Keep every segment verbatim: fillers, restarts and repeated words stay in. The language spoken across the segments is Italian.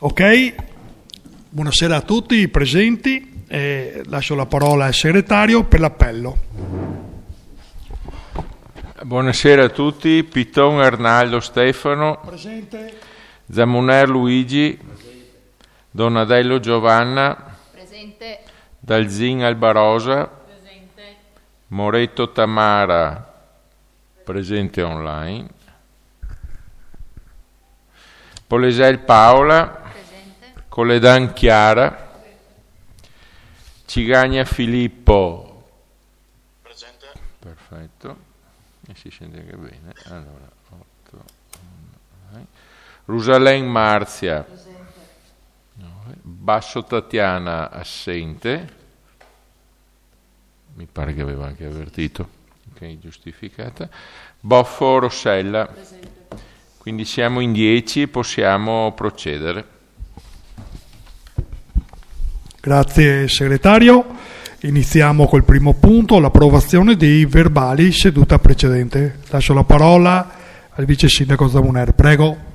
Ok, buonasera a tutti i presenti, e lascio la parola al segretario per l'appello. Buonasera a tutti, Piton Arnaldo Stefano, presente. Zamuner Luigi, presente. Donadello Giovanna, presente. Dalzin Albarosa, presente. Moretto Tamara, presente online, Polesel Paola, Coledan Chiara, Cigagna Filippo, presente. Perfetto, e si sente anche bene. Allora, otto, uno, Rusalen Marzia, presente. nove, Basso Tatiana assente, mi pare che aveva anche avvertito, ok, giustificata. Boffo Rossella, presente. Quindi siamo in dieci e possiamo procedere. Grazie segretario. Iniziamo col primo punto, l'approvazione dei verbali seduta precedente. Lascio la parola al vice sindaco Zamuner, prego.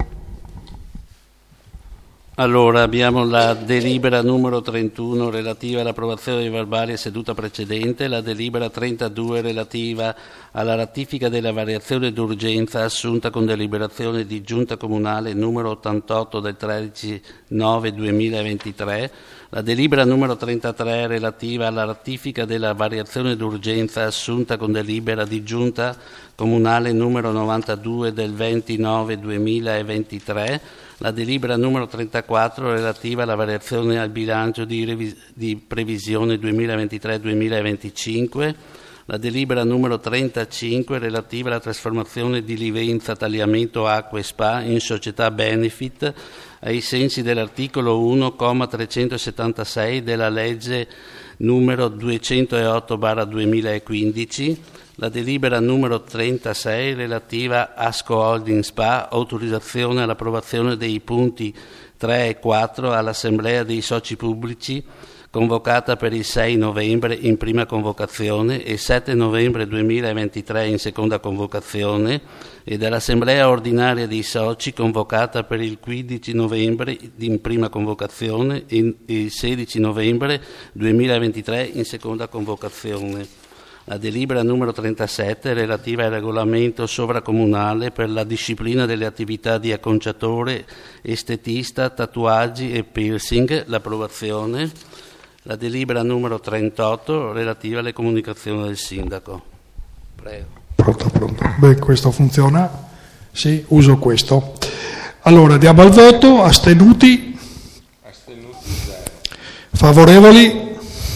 Allora, abbiamo la delibera numero trentuno relativa all'approvazione dei verbali seduta precedente, la delibera trentadue relativa alla ratifica della variazione d'urgenza assunta con deliberazione di Giunta Comunale numero ottantotto del tredici nove duemilaventitré, la delibera numero trentatré relativa alla ratifica della variazione d'urgenza assunta con delibera di Giunta Comunale numero novantadue del ventinove duemilaventitré, la delibera numero trentaquattro relativa alla variazione al bilancio di, revis- di previsione duemilaventitré duemilaventicinque, la delibera numero trentacinque relativa alla trasformazione di Livenza Tagliamento Acque Spa in società benefit ai sensi dell'articolo uno, comma trecentosettantasei della legge numero duecentootto barra duemilaquindici, la delibera numero trentasei relativa a Asco Holding Spa, autorizzazione all'approvazione dei punti tre e quattro all'Assemblea dei soci pubblici convocata per il sei novembre in prima convocazione e sette novembre duemilaventitré in seconda convocazione e dell'Assemblea ordinaria dei soci convocata per il quindici novembre in prima convocazione e il sedici novembre duemilaventitré in seconda convocazione. La delibera numero trentasette relativa al regolamento sovracomunale per la disciplina delle attività di acconciatore, estetista, tatuaggi e piercing, l'approvazione. La delibera numero trentotto relativa alle comunicazioni del sindaco. Prego. Pronto, pronto. Beh, questo funziona? Sì, uso questo. Allora, andiamo al voto. Astenuti? Astenuti zero. Favorevoli?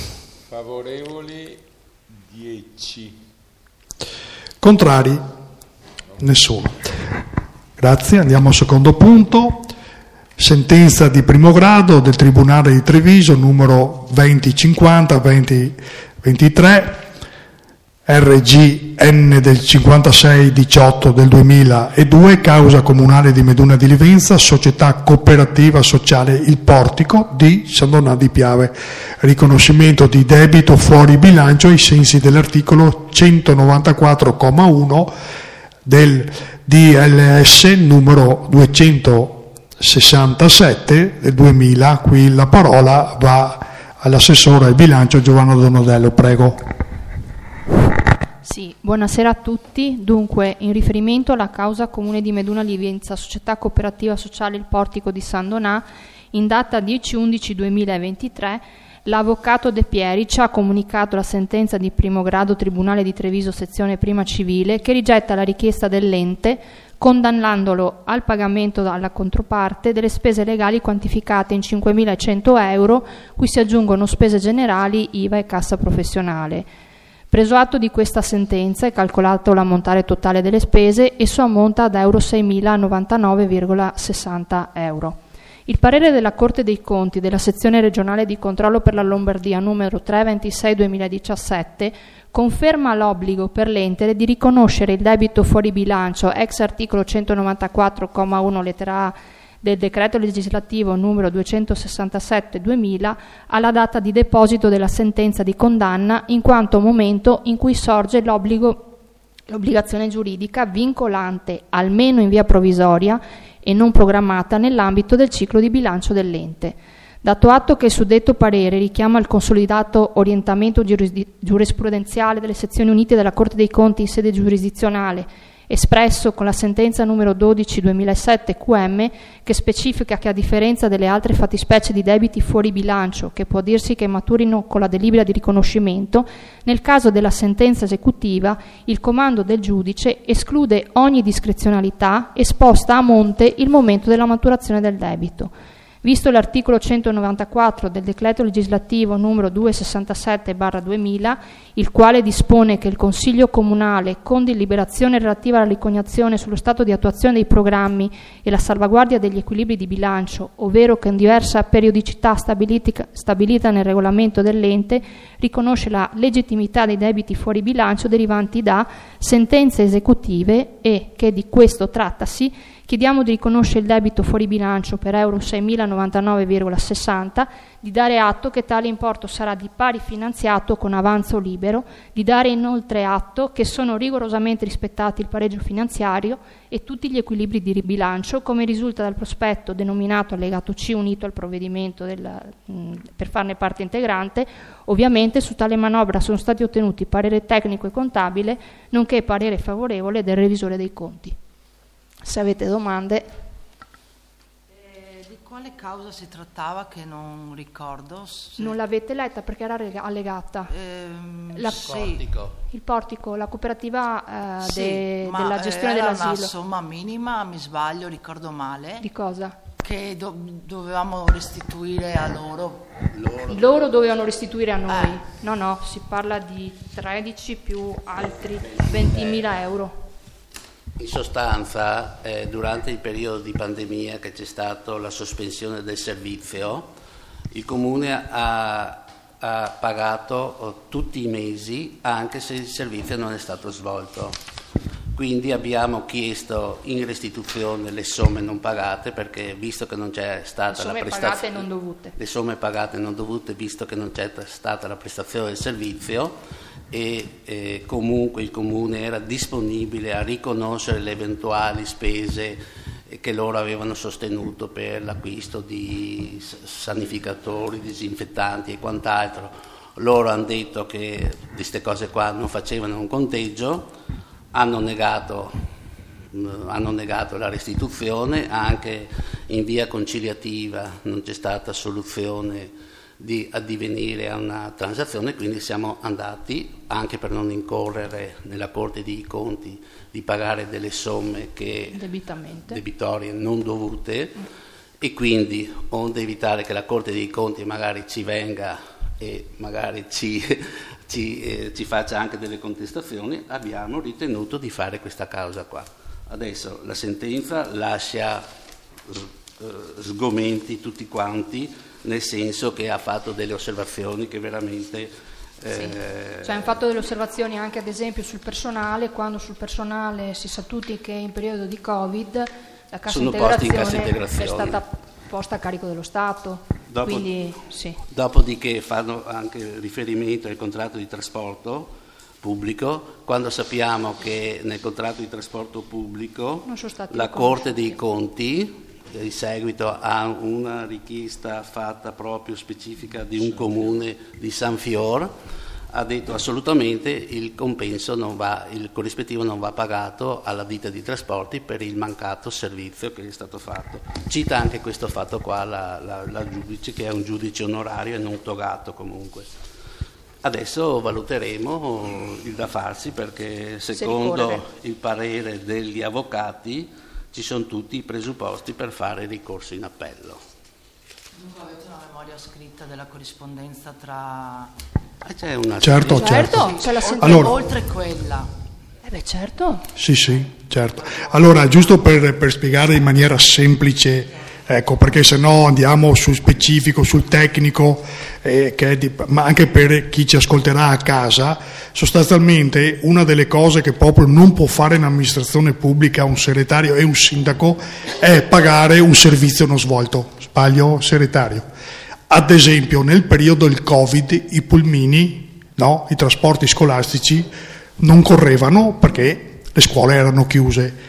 Favorevoli dieci. Contrari? Nessuno. Grazie, andiamo al secondo punto. Sentenza di primo grado del Tribunale di Treviso numero duemilacinquanta duemilaventitré R G N del cinquantasei diciotto del duemiladue, causa comunale di Meduna di Livenza, società cooperativa sociale Il Portico di San Donà di Piave, riconoscimento di debito fuori bilancio ai sensi dell'articolo centonovantaquattro comma uno del D L S numero duecentosessantasette del duemila. Qui la parola va all'assessore al bilancio Giovanna Donadello, prego. Sì, buonasera a tutti. Dunque, in riferimento alla causa comune di Meduna Livenza, società cooperativa sociale Il Portico di San Donà, in data dieci undici duemilaventitré, l'avvocato De Pieri ci ha comunicato la sentenza di primo grado Tribunale di Treviso sezione prima civile che rigetta la richiesta dell'ente condannandolo al pagamento alla controparte delle spese legali quantificate in cinquemilacento euro, cui si aggiungono spese generali, I V A e cassa professionale. Preso atto di questa sentenza è calcolato l'ammontare totale delle spese, esso ammonta ad euro seimilanovantanove virgola sessanta euro. Il parere della Corte dei Conti della sezione regionale di controllo per la Lombardia numero trecentoventisei duemiladiciassette conferma l'obbligo per l'ente di riconoscere il debito fuori bilancio ex articolo centonovantaquattro comma uno lettera A del decreto legislativo numero duecentosessantasette duemila alla data di deposito della sentenza di condanna, in quanto momento in cui sorge l'obbligo, l'obbligazione giuridica vincolante, almeno in via provvisoria, e non programmata nell'ambito del ciclo di bilancio dell'ente. Dato atto che il suddetto parere richiama il consolidato orientamento giurisdi- giurisprudenziale delle sezioni unite della Corte dei Conti in sede giurisdizionale, espresso con la sentenza numero dodici duemilasette Q M, che specifica che a differenza delle altre fattispecie di debiti fuori bilancio, che può dirsi che maturino con la delibera di riconoscimento, nel caso della sentenza esecutiva il comando del giudice esclude ogni discrezionalità e sposta a monte il momento della maturazione del debito. Visto l'articolo centonovantaquattro del decreto legislativo numero duecentosessantasette barra duemila, il quale dispone che il Consiglio Comunale, con deliberazione relativa alla ricognizione sullo stato di attuazione dei programmi e la salvaguardia degli equilibri di bilancio, ovvero con diversa periodicità stabilita nel regolamento dell'ente, riconosce la legittimità dei debiti fuori bilancio derivanti da sentenze esecutive e che di questo trattasi chiediamo di riconoscere il debito fuori bilancio per euro seimilanovantanove virgola sessanta, di dare atto che tale importo sarà di pari finanziato con avanzo libero, di dare inoltre atto che sono rigorosamente rispettati il pareggio finanziario e tutti gli equilibri di bilancio, come risulta dal prospetto denominato allegato C unito al provvedimento del, mh, per farne parte integrante. Ovviamente su tale manovra sono stati ottenuti parere tecnico e contabile, nonché parere favorevole del revisore dei conti. Se avete domande. Eh, di quale causa si trattava che non ricordo? Se... Non l'avete letta perché era allegata. Ehm, la, sì. Portico. Il portico, la cooperativa eh, Sì, de, ma della gestione era dell'asilo. una somma minima, mi sbaglio, ricordo male, Di cosa? che do- dovevamo restituire a loro. Loro. Loro dovevano restituire a noi. Eh. No, no, si parla di tredici più altri ventimila euro. In sostanza, eh, durante il periodo di pandemia che c'è stata la sospensione del servizio, il Comune ha, ha pagato oh, tutti i mesi anche se il servizio non è stato svolto. Quindi abbiamo chiesto in restituzione le somme non pagate, perché visto che non c'è stata la Le somme prestazione, pagate e non dovute. le somme pagate e non dovute, visto che non c'è stata la prestazione del servizio, e eh, comunque il Comune era disponibile a riconoscere le eventuali spese che loro avevano sostenuto per l'acquisto di sanificatori, disinfettanti e quant'altro. Loro hanno detto che di queste cose qua non facevano un conteggio, hanno negato, hanno negato la restituzione, anche in via conciliativa non c'è stata soluzione di addivenire a una transazione, quindi siamo andati, anche per non incorrere nella Corte dei Conti, di pagare delle somme che Debitamente. debitorie non dovute, e quindi, onde evitare che la Corte dei Conti magari ci venga e magari ci, ci, eh, ci faccia anche delle contestazioni, abbiamo ritenuto di fare questa causa qua. Adesso la sentenza lascia eh, sgomenti tutti quanti, nel senso che ha fatto delle osservazioni che veramente... Sì. Eh, cioè hanno fatto delle osservazioni anche ad esempio sul personale, quando sul personale si sa tutti che in periodo di Covid la cassa Sono posti in integrazione, cassa integrazione. è stata posta a carico dello Stato. Dopo, Quindi, sì. Dopodiché fanno anche riferimento al contratto di trasporto pubblico, quando sappiamo che nel contratto di trasporto pubblico la Corte dei Conti, in seguito a una richiesta fatta proprio specifica di un comune di San Fior, ha detto assolutamente il compenso non va, il corrispettivo non va pagato alla ditta di trasporti per il mancato servizio che è stato fatto. Cita anche questo fatto qua la, la, la giudice, che è un giudice onorario e non togato comunque. Adesso valuteremo il da farsi, perché secondo il parere degli avvocati ci sono tutti i presupposti per fare ricorso in appello. Dunque avete una memoria scritta della corrispondenza tra... Ah, c'è una... Certo, Certo, certo. c'è la sentenza. Allora, oltre quella. Eh beh, certo. Sì, sì, certo. Allora, giusto per, per spiegare in maniera semplice, ecco, perché se no andiamo sul specifico, sul tecnico, eh, che è di, ma anche per chi ci ascolterà a casa, sostanzialmente una delle cose che proprio non può fare in amministrazione pubblica un segretario e un sindaco è pagare un servizio non svolto. Sbaglio, segretario? Ad esempio, nel periodo del Covid i pulmini, no, i trasporti scolastici non correvano perché le scuole erano chiuse.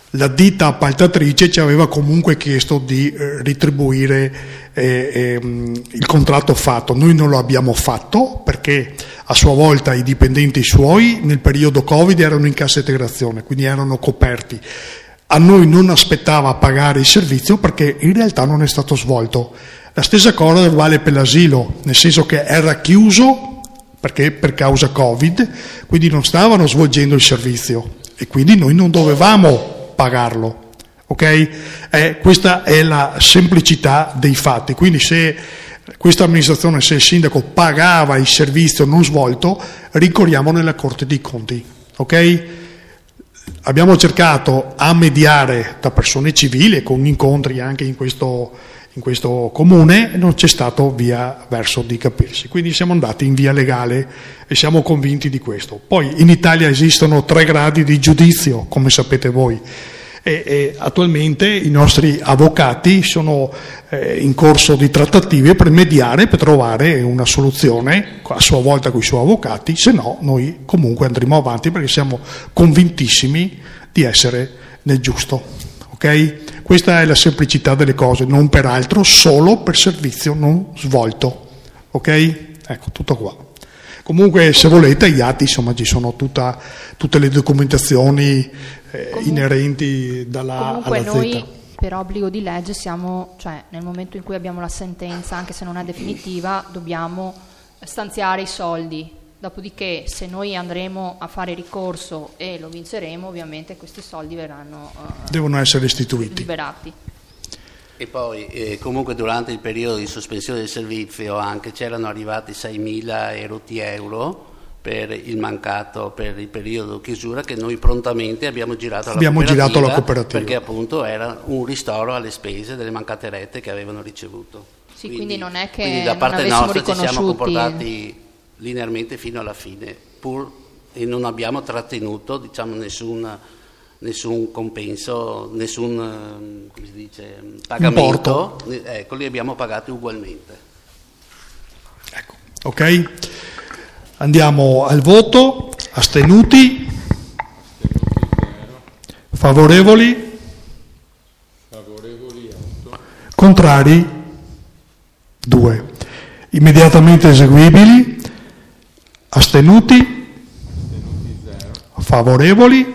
la ditta appaltatrice ci aveva comunque chiesto di eh, ritribuire eh, eh, il contratto fatto. Noi non lo abbiamo fatto perché a sua volta i dipendenti suoi nel periodo Covid erano in cassa integrazione, quindi erano coperti. A noi non aspettava pagare il servizio perché in realtà non è stato svolto. La stessa cosa vale per l'asilo, nel senso che era chiuso perché per causa Covid, quindi non stavano svolgendo il servizio e quindi noi non dovevamo pagarlo. Ok? Eh, questa è la semplicità dei fatti. Quindi se questa amministrazione, se il sindaco pagava il servizio non svolto, ricorriamo nella Corte dei Conti. Ok? Abbiamo cercato a mediare da persone civili con incontri anche in questo, in questo comune, non c'è stato via verso di capirsi, quindi siamo andati in via legale e siamo convinti di questo. Poi in Italia esistono tre gradi di giudizio, come sapete voi, e, e attualmente i nostri avvocati sono eh, in corso di trattative per mediare, per trovare una soluzione a sua volta con i suoi avvocati, se no noi comunque andremo avanti perché siamo convintissimi di essere nel giusto. Ok? Questa è la semplicità delle cose, non per altro, solo per servizio non svolto. Ok? Ecco, tutto qua. Comunque, se volete, gli atti, insomma, ci sono tutta, tutte le documentazioni eh, inerenti dalla comunque alla noi, Z. per obbligo di legge, siamo, cioè, nel momento in cui abbiamo la sentenza, anche se non è definitiva, dobbiamo stanziare i soldi. Dopodiché, se noi andremo a fare ricorso e lo vinceremo, ovviamente questi soldi verranno uh, devono essere restituiti. liberati. E poi eh, comunque durante il periodo di sospensione del servizio anche c'erano arrivati seimila euro per il mancato, per il periodo chiusura, che noi prontamente abbiamo girato alla abbiamo cooperativa, girato alla cooperativa perché appunto era un ristoro alle spese delle mancate rette che avevano ricevuto. Sì, quindi, quindi non è che quindi da non parte avessimo nostra ci siamo riconosciuti comportati linearmente fino alla fine, pur e non abbiamo trattenuto, diciamo, nessun nessun compenso, nessun, come si dice, pagamento, ecco, li abbiamo pagati ugualmente. Ecco, ok? Andiamo al voto. Astenuti? Favorevoli? Favorevoli otto. Contrari? due. Immediatamente eseguibili? Astenuti? Astenuti zero. Favorevoli?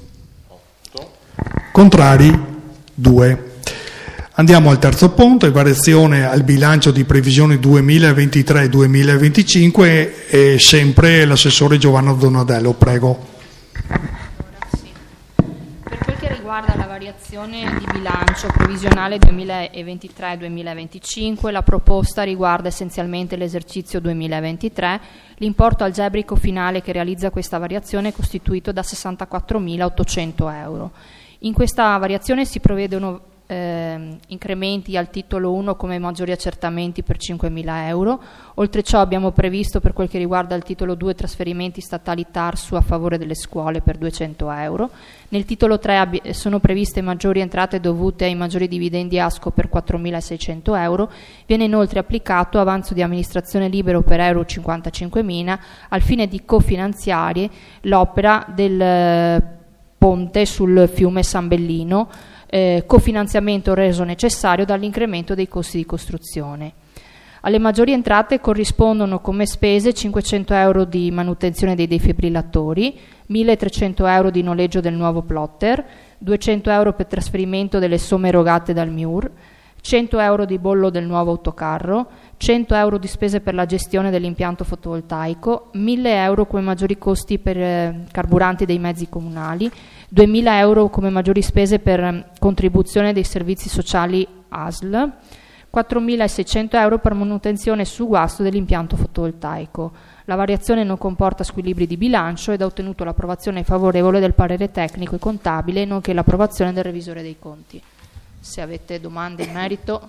Contrari? due. Andiamo al terzo punto, variazione al bilancio di previsione duemilaventitré duemilaventicinque e sempre l'assessore Giovanna Donadello, prego. Allora, sì. Per quel che riguarda la variazione di bilancio previsionale duemilaventitré duemilaventicinque, la proposta riguarda essenzialmente l'esercizio duemilaventitré. L'importo algebrico finale che realizza questa variazione è costituito da sessantaquattromilaottocento euro. In questa variazione si prevedono eh, incrementi al titolo uno come maggiori accertamenti per cinquemila euro. Oltre ciò abbiamo previsto, per quel che riguarda il titolo due, trasferimenti statali Tarsu a favore delle scuole per duecento euro. Nel titolo tre ab- sono previste maggiori entrate dovute ai maggiori dividendi ASCO per quattromilaseicento euro. Viene inoltre applicato avanzo di amministrazione libero per euro cinquantacinquemila al fine di cofinanziare l'opera del ponte sul fiume San Bellino, eh, cofinanziamento reso necessario dall'incremento dei costi di costruzione. Alle maggiori entrate corrispondono come spese cinquecento euro di manutenzione dei defibrillatori, milletrecento euro di noleggio del nuovo plotter, duecento euro per trasferimento delle somme erogate dal M I U R, cento euro di bollo del nuovo autocarro, cento euro di spese per la gestione dell'impianto fotovoltaico, mille euro come maggiori costi per eh, carburanti dei mezzi comunali, duemila euro come maggiori spese per eh, contribuzione dei servizi sociali A S L, quattromilaseicento euro per manutenzione su guasto dell'impianto fotovoltaico. La variazione non comporta squilibri di bilancio ed ha ottenuto l'approvazione favorevole del parere tecnico e contabile, nonché l'approvazione del revisore dei conti. Se avete domande in merito.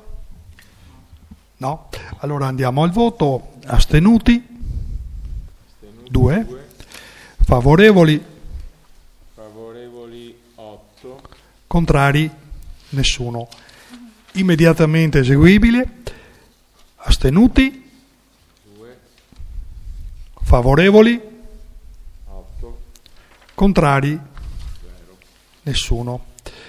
No? Allora andiamo al voto. Astenuti? due. Favorevoli? Favorevoli otto. Contrari? Nessuno. Immediatamente eseguibile. Astenuti? due. Favorevoli? otto. Contrari? Nessuno.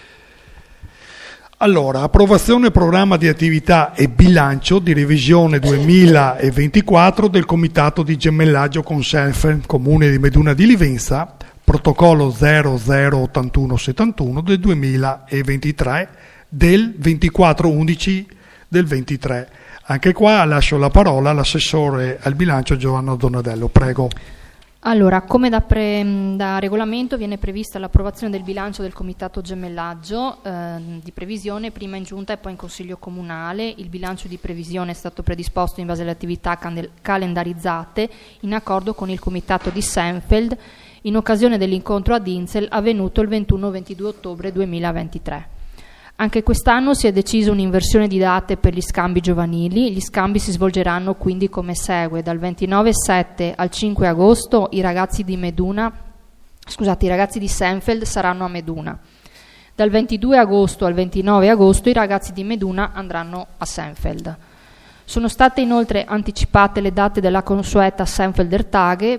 Allora, approvazione programma di attività e bilancio di revisione duemilaventiquattro del Comitato di Gemellaggio con Senfeld, Comune di Meduna di Livenza, protocollo zero zero ottantuno settantuno del duemilaventitré, del ventiquattro undici del ventitré. Anche qua lascio la parola all'assessore al bilancio Giovanna Donadello, prego. Allora, come da, pre, da regolamento viene prevista l'approvazione del bilancio del Comitato Gemellaggio eh, di previsione prima in giunta e poi in Consiglio Comunale. Il bilancio di previsione è stato predisposto in base alle attività candel- calendarizzate in accordo con il Comitato di Senfeld in occasione dell'incontro ad Inzel avvenuto il ventuno ventidue ottobre duemilaventitré. Anche quest'anno si è deciso un'inversione di date per gli scambi giovanili. Gli scambi si svolgeranno quindi come segue: dal ventinove sette al cinque agosto i ragazzi di Meduna, scusate, i ragazzi di Senfeld saranno a Meduna. Dal ventidue agosto al ventinove agosto i ragazzi di Meduna andranno a Senfeld. Sono state inoltre anticipate le date della consueta Senfelder Tage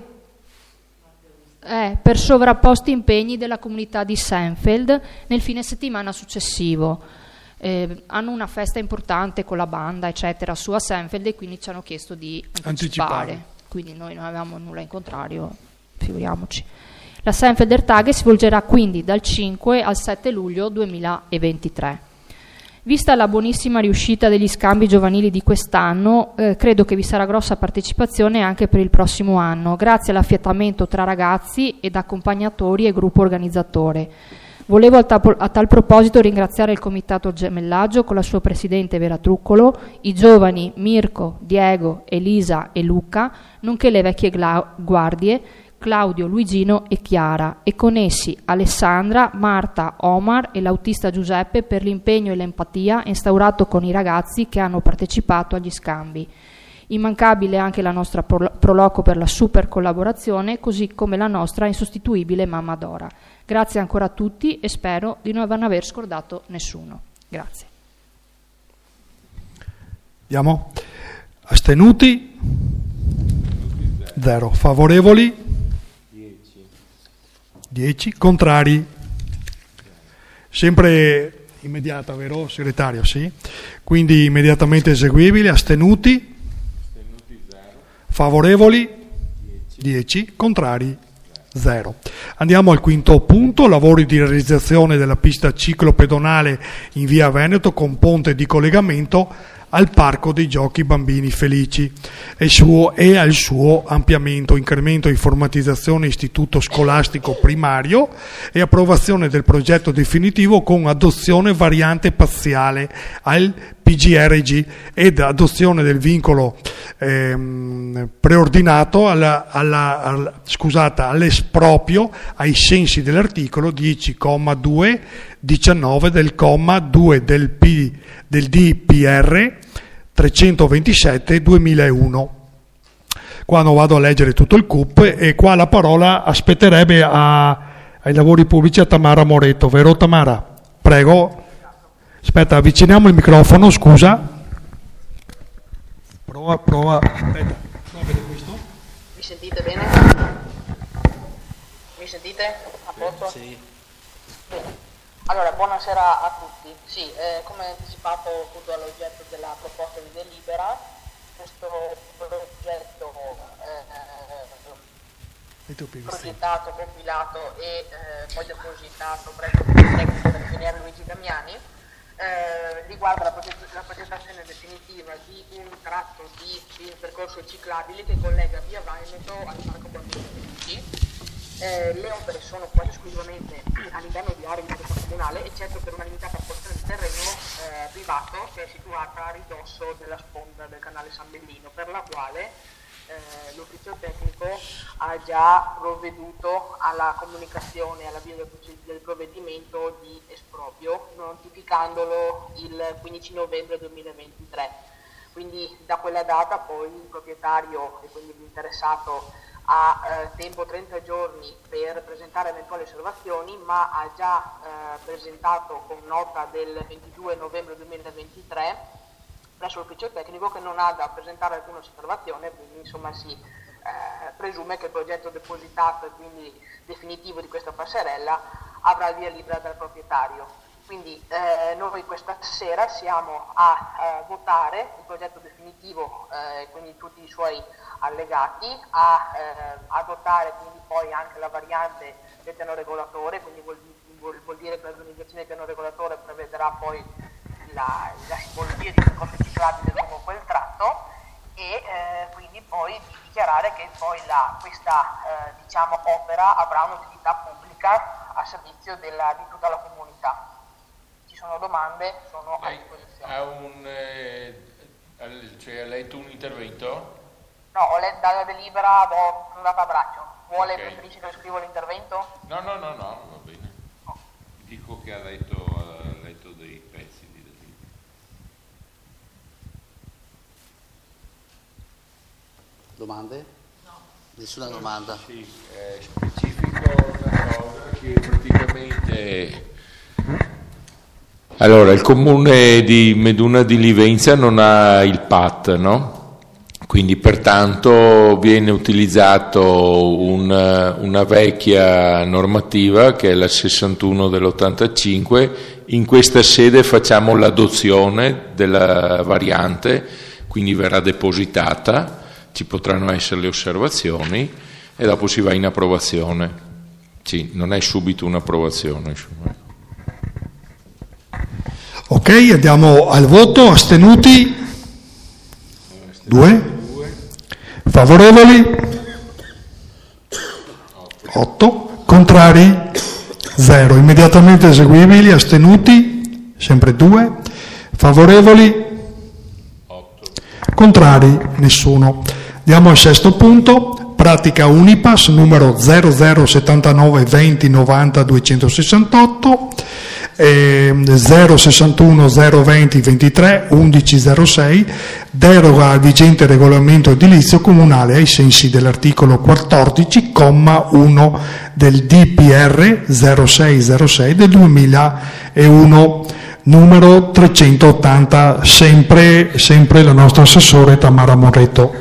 Eh, per sovrapposti impegni della comunità di Senfeld nel fine settimana successivo. Eh, hanno una festa importante con la banda eccetera su a Senfeld e quindi ci hanno chiesto di anticipare, anticipare. Quindi noi non avevamo nulla in contrario, figuriamoci. La Senfelder Tage si svolgerà quindi dal cinque al sette luglio duemilaventitré. Vista la buonissima riuscita degli scambi giovanili di quest'anno, eh, credo che vi sarà grossa partecipazione anche per il prossimo anno, grazie all'affiatamento tra ragazzi ed accompagnatori e gruppo organizzatore. Volevo a, ta- a tal proposito ringraziare il Comitato Gemellaggio con la sua presidente Vera Truccolo, i giovani Mirko, Diego, Elisa e Luca, nonché le vecchie gla- guardie Claudio, Luigino e Chiara, e con essi Alessandra, Marta, Omar e l'autista Giuseppe per l'impegno e l'empatia instaurato con i ragazzi che hanno partecipato agli scambi. Immancabile anche la nostra Proloco per la super collaborazione, così come la nostra insostituibile Mamma Dora. Grazie ancora a tutti e spero di non aver scordato nessuno. Grazie. Andiamo. Astenuti? Zero. Favorevoli? dieci. Contrari? Sempre immediata, vero segretario? Sì. Quindi immediatamente eseguibile. Astenuti? Favorevoli? dieci. Contrari? zero. Andiamo al quinto punto: lavori di realizzazione della pista ciclopedonale in via Veneto con ponte di collegamento al Parco dei Giochi Bambini Felici e, suo, e al suo ampliamento, incremento, informatizzazione istituto scolastico primario e approvazione del progetto definitivo con adozione variante parziale al P G R G ed adozione del vincolo ehm, preordinato alla, alla, alla, scusata, all'esproprio ai sensi dell'articolo dieci comma due diciannove del comma due del, P, del D P R trecentoventisette duemilauno. Qua non vado a leggere tutto il C U P e qua la parola aspetterebbe a, ai lavori pubblici a Tamara Moretto, vero Tamara? Prego. Aspetta, avviciniamo il microfono, scusa. Prova, prova. Aspetta. Mi sentite bene? Mi sentite? A posto? Sì. Bene. Allora, buonasera a tutti. Sì, eh, come anticipato appunto all'oggetto della proposta di delibera, questo progetto eh, progettato, compilato e eh, poi depositato presso il tecnico dell'ingegnere Luigi Damiani eh, riguarda la, progett- la progettazione definitiva di un tratto di, di percorso ciclabile che collega via Veneto al Parco Bambini Felici. Eh, le opere sono quasi esclusivamente all'interno di aree di proprietà comunale, eccetto per una limitata porzione di terreno eh, privato che è situata a ridosso della sponda del canale San Bellino, per la quale eh, l'ufficio tecnico ha già provveduto alla comunicazione, all'avvio del, del provvedimento di esproprio, notificandolo il quindici novembre duemilaventitré. Quindi da quella data poi il proprietario e quindi l'interessato ha eh, tempo trenta giorni per presentare eventuali osservazioni, ma ha già eh, presentato con nota del ventidue novembre duemilaventitré presso l'ufficio tecnico che non ha da presentare alcuna osservazione, quindi insomma si eh, presume che il progetto depositato e quindi definitivo di questa passerella avrà il via libera dal proprietario. Quindi eh, noi questa sera siamo a eh, votare il progetto definitivo, eh, quindi tutti i suoi allegati, a eh, adottare quindi poi anche la variante del piano regolatore, quindi vuol, vuol, vuol dire che l'organizzazione del piano regolatore prevederà poi la, la simbologia di percorsi ciclabili lungo quel tratto e eh, quindi poi di dichiarare che poi la, questa eh, diciamo, opera avrà un'utilità pubblica a servizio della, di tutta la comunità. Ci sono domande, sono a disposizione. Ha un, eh, cioè, ha letto un intervento? No, ho letto dalla delibera, ho andato a braccio. Vuole, Okay. preferisce che scrivo l'intervento? No, no, no, no, va bene. No. Dico che ha letto, ha letto dei pezzi di delibera. Domande? No. Nessuna domanda. Sì, eh, specifico una cosa che praticamente... Allora, il comune di Meduna di Livenza non ha il P A T, no? Quindi pertanto viene utilizzato un, una vecchia normativa che è la sessantuno dell'ottantacinque. In questa sede facciamo l'adozione della variante, quindi verrà depositata, ci potranno essere le osservazioni e dopo si va in approvazione. Sì, non è subito un'approvazione, insomma. Ok, andiamo al voto. Astenuti? Due. Favorevoli? otto. Contrari? zero. Immediatamente eseguibili. Astenuti? Sempre due. Favorevoli? otto. Contrari? Nessuno. Andiamo al sesto punto. Pratica Unipass numero zero zero settantanove venti novanta duecentosessantotto. zero sessantuno zero venti ventitré undici zero sei, deroga al vigente regolamento edilizio comunale ai sensi dell'articolo quattordici comma uno del D P R zero sei zero sei del duemilauno, numero trecentottanta, sempre, sempre la nostra assessore Tamara Moretto.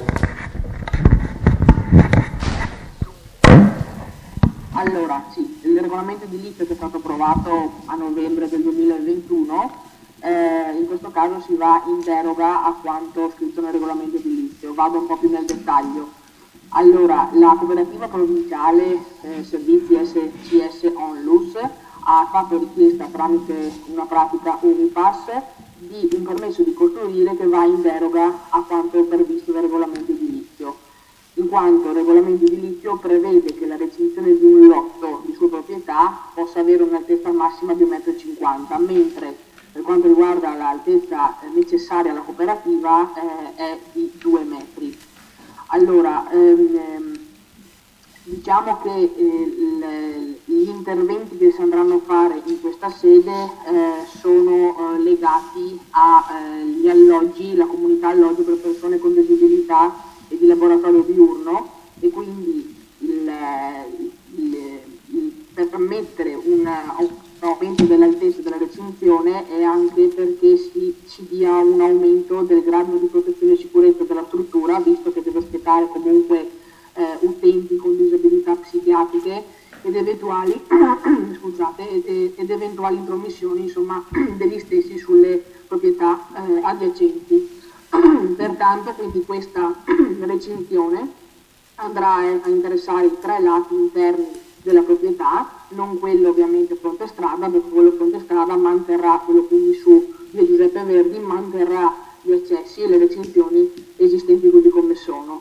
Allora, sì, il regolamento edilizio che è stato approvato a novembre del duemilaventuno, eh, in questo caso si va in deroga a quanto scritto nel regolamento edilizio. Vado un po' più nel dettaglio. Allora, la cooperativa provinciale eh, Servizi S C S Onlus ha fatto richiesta tramite una pratica Unipass di un permesso di costruire che va in deroga a quanto previsto dal regolamento edilizio, in quanto il regolamento edilizio prevede che la recinzione di un lotto di sua proprietà possa avere un'altezza massima di un metro e cinquanta, mentre per quanto riguarda l'altezza necessaria alla cooperativa eh, è di due metri. Allora, ehm, diciamo che eh, gli interventi che si andranno a fare in questa sede eh, sono eh, legati agli alloggi, la comunità alloggio per persone con disabilità e di laboratorio diurno, e quindi il, il, il, per permettere un aumento dell'altezza della recinzione è anche perché si, si dia un aumento del grado di protezione e sicurezza della struttura, visto che deve ospitare comunque eh, utenti con disabilità psichiatriche ed eventuali, scusate, ed, ed eventuali intromissioni insomma, degli stessi sulle proprietà eh, adiacenti. Pertanto quindi questa recinzione andrà a interessare i tre lati interni della proprietà, non quello ovviamente fronte strada, perché quello fronte strada manterrà, quello quindi su via Giuseppe Verdi, manterrà gli accessi e le recinzioni esistenti così come sono.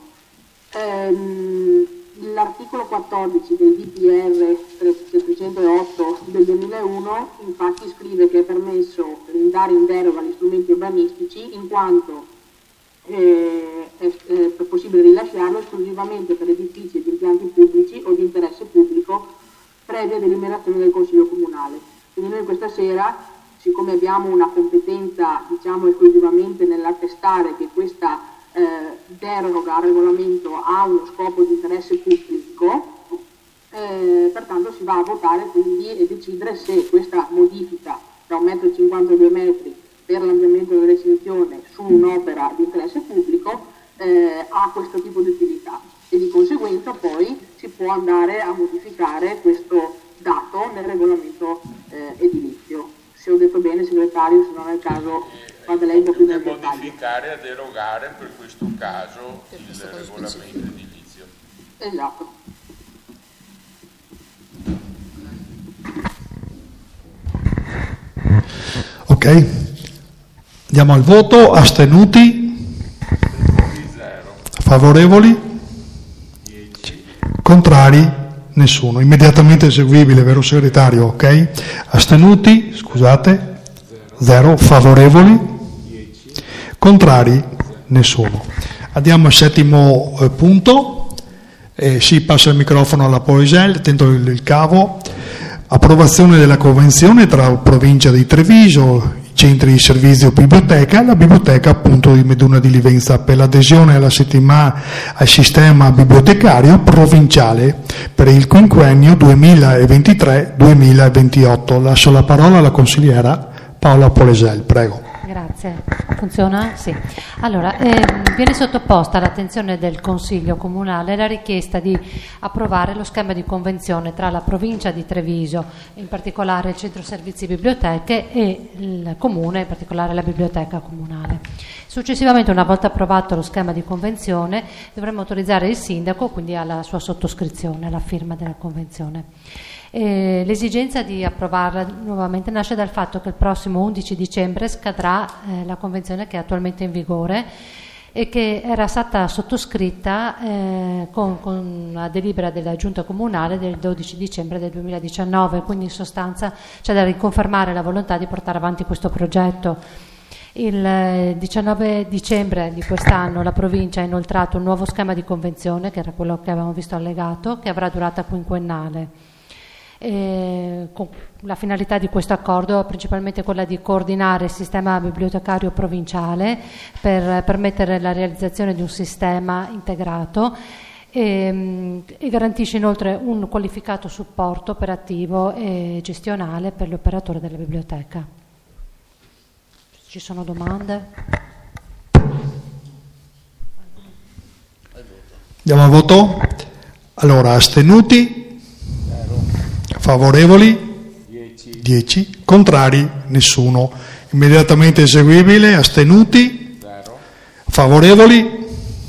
Ehm, l'articolo quattordici del D P R settecentootto del duemilauno infatti scrive che è permesso andare in deroga agli strumenti urbanistici in quanto Eh, è, è possibile rilasciarlo esclusivamente per edifici ed impianti pubblici o di interesse pubblico previa deliberazione del Consiglio Comunale. Quindi noi questa sera, siccome abbiamo una competenza diciamo esclusivamente nell'attestare che questa eh, deroga al regolamento ha uno scopo di interesse pubblico, eh, pertanto si va a votare quindi e decidere se questa modifica da un metro e cinquanta a due metri per l'ampliamento della recinzione su un'opera di interesse pubblico eh, ha questo tipo di utilità, e di conseguenza poi si può andare a modificare questo dato nel regolamento eh, edilizio. se ho detto bene, segretario, se non è il caso vada lei un po' più nel dettaglio. Modificare a derogare per questo caso per il questo regolamento edilizio. Esatto. Ok, andiamo al voto. Astenuti? Favorevoli? dieci. Contrari? Nessuno. Immediatamente eseguibile, vero segretario? Ok. Astenuti? Scusate? Zero. Favorevoli? dieci. Contrari? Nessuno. Andiamo al settimo eh, punto. Eh, si passa il microfono alla Poesel, tento il, il cavo. Approvazione della convenzione tra la provincia di Treviso, i centri di servizio biblioteca e la biblioteca appunto di Meduna di Livenza per l'adesione alla settimana al sistema bibliotecario provinciale per il quinquennio duemilaventitré duemilaventotto. Lascio la parola alla consigliera Paola Polesel, prego. Grazie. Funziona? Sì. Allora, ehm, viene sottoposta all'attenzione del Consiglio Comunale la richiesta di approvare lo schema di convenzione tra la provincia di Treviso, in particolare il Centro Servizi Biblioteche, e il Comune, in particolare la Biblioteca Comunale. Successivamente, una volta approvato lo schema di convenzione, dovremo autorizzare il Sindaco, quindi alla sua sottoscrizione, alla firma della convenzione. Eh, l'esigenza di approvarla nuovamente nasce dal fatto che il prossimo undici dicembre scadrà eh, la convenzione che è attualmente in vigore e che era stata sottoscritta eh, con, con una delibera della Giunta Comunale del dodici dicembre del duemiladiciannove, quindi in sostanza c'è da riconfermare la volontà di portare avanti questo progetto. Il diciannove dicembre di quest'anno la provincia ha inoltrato un nuovo schema di convenzione, che era quello che avevamo visto allegato, che avrà durata quinquennale. E con la finalità di questo accordo è principalmente quella di coordinare il sistema bibliotecario provinciale per permettere la realizzazione di un sistema integrato e, e garantisce inoltre un qualificato supporto operativo e gestionale per l'operatore della biblioteca. Ci sono domande? Andiamo al voto. Allora, astenuti? Favorevoli? dieci. Contrari? Nessuno. Immediatamente eseguibile. Astenuti? zero. Favorevoli?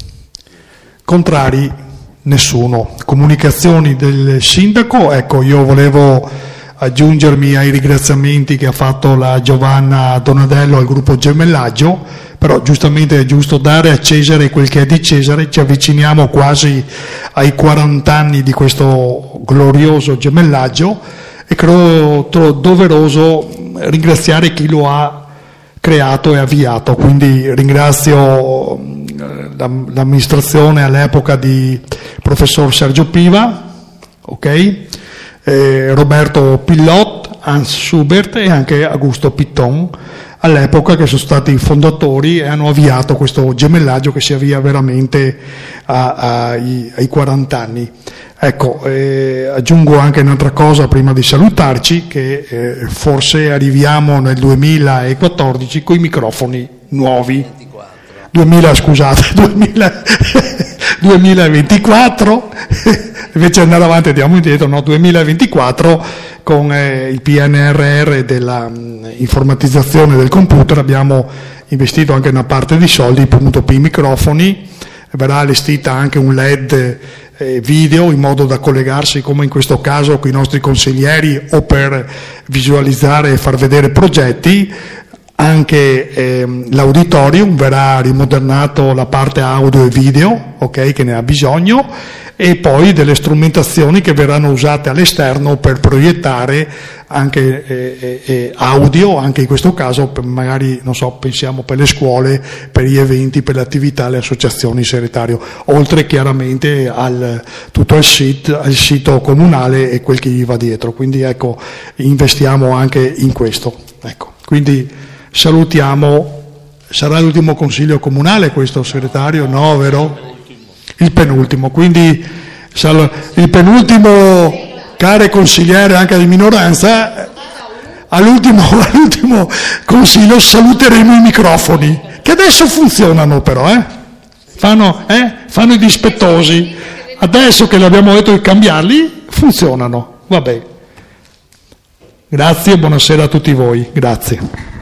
Contrari? Nessuno. Comunicazioni del sindaco. Ecco, io volevo aggiungermi ai ringraziamenti che ha fatto la Giovanna Donadello al gruppo Gemellaggio, però giustamente è giusto dare a Cesare quel che è di Cesare. Ci avviciniamo quasi ai quaranta anni di questo glorioso gemellaggio e credo doveroso ringraziare chi lo ha creato e avviato, quindi ringrazio l'amministrazione all'epoca di professor Sergio Piva, ok? Eh, Roberto Pillot, Hans Schubert e anche Augusto Pitton all'epoca, che sono stati i fondatori e hanno avviato questo gemellaggio che si avvia veramente a, a, ai, ai quaranta anni. Ecco, eh, aggiungo anche un'altra cosa prima di salutarci, che eh, forse arriviamo nel duemilaquattordici con i microfoni nuovi. duemila, scusate, duemila, duemilaventiquattro, invece andare avanti andiamo indietro, no, duemilaventiquattro con eh, il P N R R della mh, informatizzazione del computer abbiamo investito anche una parte di soldi appunto per i microfoni, verrà allestita anche un L E D eh, video in modo da collegarsi come in questo caso con i nostri consiglieri o per visualizzare e far vedere progetti. Anche ehm, l'auditorium verrà rimodernato, la parte audio e video, ok, che ne ha bisogno, e poi delle strumentazioni che verranno usate all'esterno per proiettare anche eh, eh, audio, anche in questo caso per, magari, non so, pensiamo per le scuole, per gli eventi, per le attività, le associazioni, segretario, oltre chiaramente al tutto il sito, al sito comunale e quel che gli va dietro, quindi ecco, investiamo anche in questo, ecco, quindi salutiamo. Sarà l'ultimo consiglio comunale questo, segretario? No, vero? Il penultimo, quindi il penultimo, care consigliere anche di minoranza, all'ultimo, all'ultimo consiglio saluteremo i microfoni, che adesso funzionano però, eh? Fanno, eh? Fanno i dispettosi, adesso che l'abbiamo detto di cambiarli, funzionano, vabbè. Grazie e buonasera a tutti voi. Grazie.